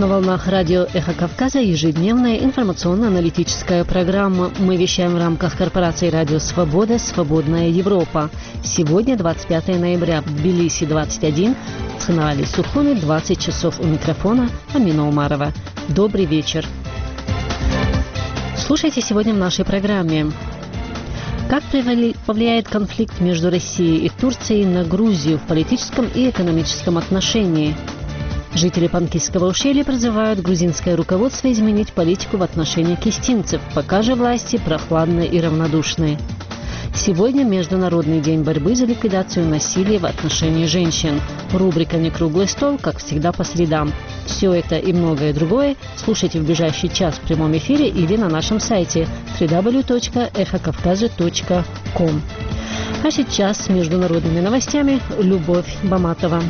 На волнах радио «Эхо Кавказа» ежедневная информационно-аналитическая программа. Мы вещаем в рамках корпорации «Радио Свобода. Свободная Европа». Сегодня 25 ноября, в Тбилиси 21, в Цхинвале Сухуми 20 часов. У микрофона Амина Умарова. Добрый вечер. Слушайте сегодня в нашей программе. Как повлияет конфликт между Россией и Турцией на Грузию в политическом и экономическом отношении? Жители Панкисского ущелья призывают грузинское руководство изменить политику в отношении кистинцев, пока же власти прохладны и равнодушны. Сегодня Международный день борьбы за ликвидацию насилия в отношении женщин. Рубрика «Не круглый стол», как всегда, по средам. Все это и многое другое слушайте в ближайший час в прямом эфире или на нашем сайте www.ekhokavkaza.com. А сейчас с международными новостями Любовь Баматова.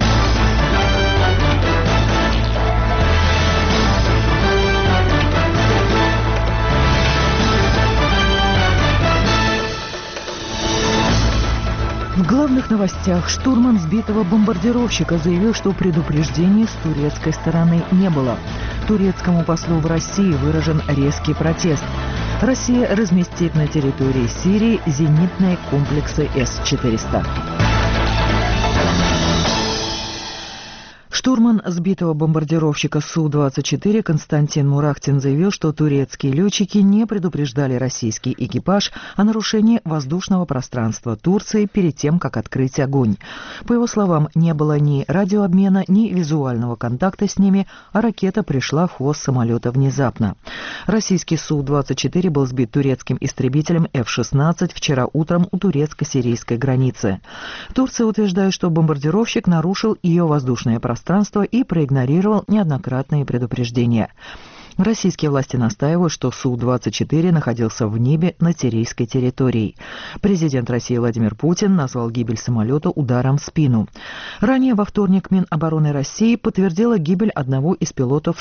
В главных новостях штурман сбитого бомбардировщика заявил, что предупреждений с турецкой стороны не было. Турецкому послу в России выражен резкий протест. Россия разместит на территории Сирии зенитные комплексы С-400. Штурман сбитого бомбардировщика Су-24 Константин Мурахтин заявил, что турецкие летчики не предупреждали российский экипаж о нарушении воздушного пространства Турции перед тем, как открыть огонь. По его словам, не было ни радиообмена, ни визуального контакта с ними, а ракета пришла в хвост самолета внезапно. Российский Су-24 был сбит турецким истребителем F-16 вчера утром у турецко-сирийской границы. Турция утверждает, что бомбардировщик нарушил ее воздушное пространство и проигнорировал неоднократные предупреждения. Российские власти настаивают, что Су-24 находился в небе над сирийской территорией. Президент России Владимир Путин назвал гибель самолета ударом в спину. Ранее во вторник Минобороны России подтвердила гибель одного из пилотов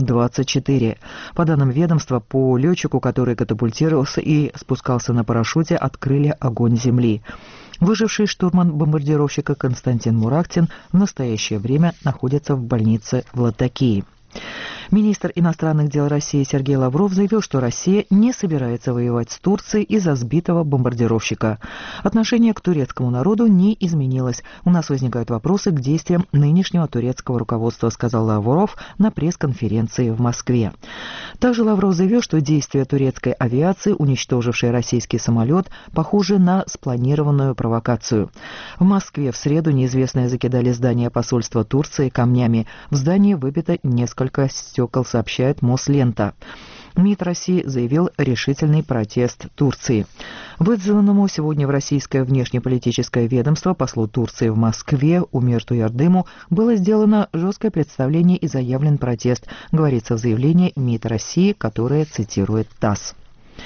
Су-24. По данным ведомства, по летчику, который катапультировался и спускался на парашюте, открыли огонь с земли. Выживший штурман бомбардировщика Константин Мурахтин в настоящее время находится в больнице в Латакии. Министр иностранных дел России Сергей Лавров заявил, что Россия не собирается воевать с Турцией из-за сбитого бомбардировщика. Отношение к турецкому народу не изменилось. У нас возникают вопросы к действиям нынешнего турецкого руководства, сказал Лавров на пресс-конференции в Москве. Также Лавров заявил, что действия турецкой авиации, уничтожившей российский самолет, похожи на спланированную провокацию. В Москве в среду неизвестные закидали здание посольства Турции камнями. В здании выбито несколько стекол, сообщает Мослента. МИД России заявил решительный протест Турции. Вызванному сегодня в российское внешнеполитическое ведомство послу Турции в Москве Умерту Ярдыму было сделано жесткое представление и заявлен протест, говорится в заявлении МИД России, которое цитирует ТАСС.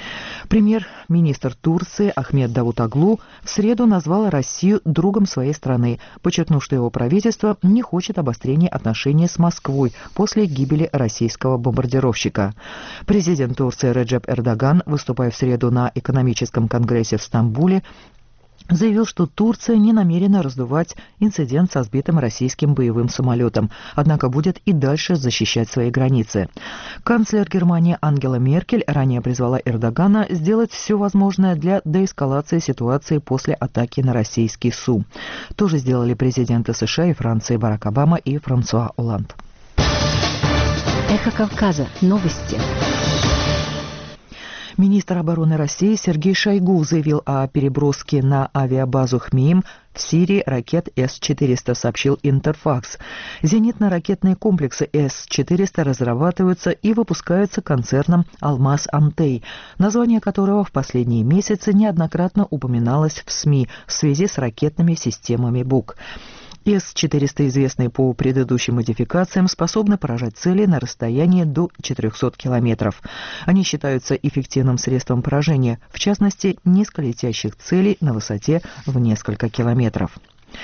Премьер-министр Турции Ахмед Давутоглу в среду назвал Россию другом своей страны, подчеркнув, что его правительство не хочет обострения отношений с Москвой после гибели российского бомбардировщика. Президент Турции Реджеп Эрдоган, выступая в среду на экономическом конгрессе в Стамбуле, заявил, что Турция не намерена раздувать инцидент со сбитым российским боевым самолетом, однако будет и дальше защищать свои границы. Канцлер Германии Ангела Меркель ранее призвала Эрдогана сделать все возможное для деэскалации ситуации после атаки на российский Су. Тоже сделали президенты США и Франции Барак Обама и Франсуа Олланд. Эхо Кавказа. Новости. Министр обороны России Сергей Шойгу заявил о переброске на авиабазу Хмейм в Сирии ракет С-400, сообщил Интерфакс. Зенитно-ракетные комплексы С-400 разрабатываются и выпускаются концерном «Алмаз Антей», название которого в последние месяцы неоднократно упоминалось в СМИ в связи с ракетными системами БУК. С-400, известные по предыдущим модификациям, способны поражать цели на расстоянии до 400 километров. Они считаются эффективным средством поражения, в частности, низколетящих целей на высоте в несколько километров.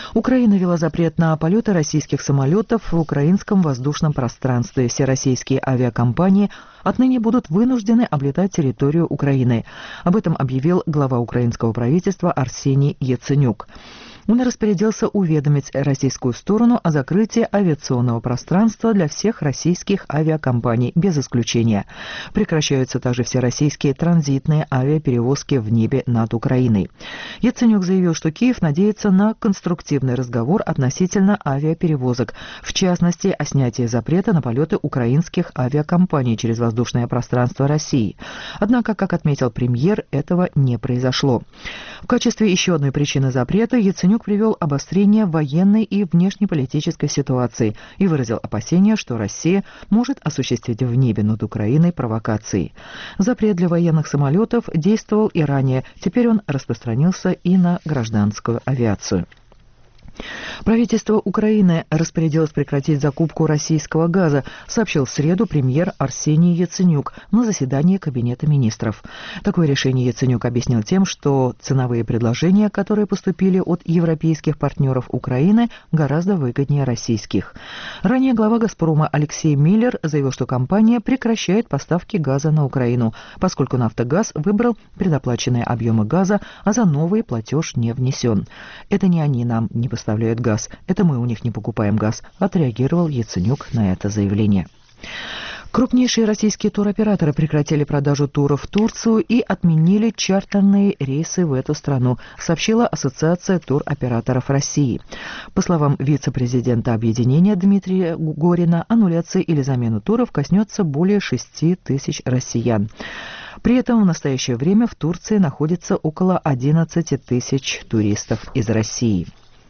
Украина ввела запрет на полеты российских самолетов в украинском воздушном пространстве. Все российские авиакомпании отныне будут вынуждены облетать территорию Украины. Об этом объявил глава украинского правительства Арсений Яценюк. Он распорядился уведомить российскую сторону о закрытии авиационного пространства для всех российских авиакомпаний, без исключения. Прекращаются также все российские транзитные авиаперевозки в небе над Украиной. Яценюк заявил, что Киев надеется на конструктивный разговор относительно авиаперевозок, в частности, о снятии запрета на полеты украинских авиакомпаний через воздушное пространство России. Однако, как отметил премьер, этого не произошло. В качестве еще одной причины запрета Яценюк привел обострение военной и внешнеполитической ситуации и выразил опасения, что Россия может осуществить в небе над Украиной провокации. Запрет для военных самолетов действовал и ранее, теперь он распространился и на гражданскую авиацию. Правительство Украины распорядилось прекратить закупку российского газа, сообщил в среду премьер Арсений Яценюк на заседании Кабинета министров. Такое решение Яценюк объяснил тем, что ценовые предложения, которые поступили от европейских партнеров Украины, гораздо выгоднее российских. Ранее глава «Газпрома» Алексей Миллер заявил, что компания прекращает поставки газа на Украину, поскольку «Нафтогаз» выбрал предоплаченные объемы газа, а за новый платеж не внесен. Это не они нам не поставляют газ. Это мы у них не покупаем газ, отреагировал Яценюк на это заявление. Крупнейшие российские туроператоры прекратили продажу туров в Турцию и отменили чартерные рейсы в эту страну, сообщила Ассоциация туроператоров России. По словам вице-президента объединения Дмитрия Горина, аннуляции или замену туров коснется более 6 тысяч россиян. При этом в настоящее время в Турции находится около 11 тысяч туристов из России.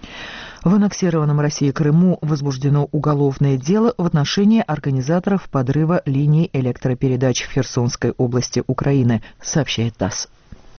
В аннексированном Россией Крыму возбуждено уголовное дело в отношении организаторов подрыва линий электропередач в Херсонской области Украины, сообщает ТАСС.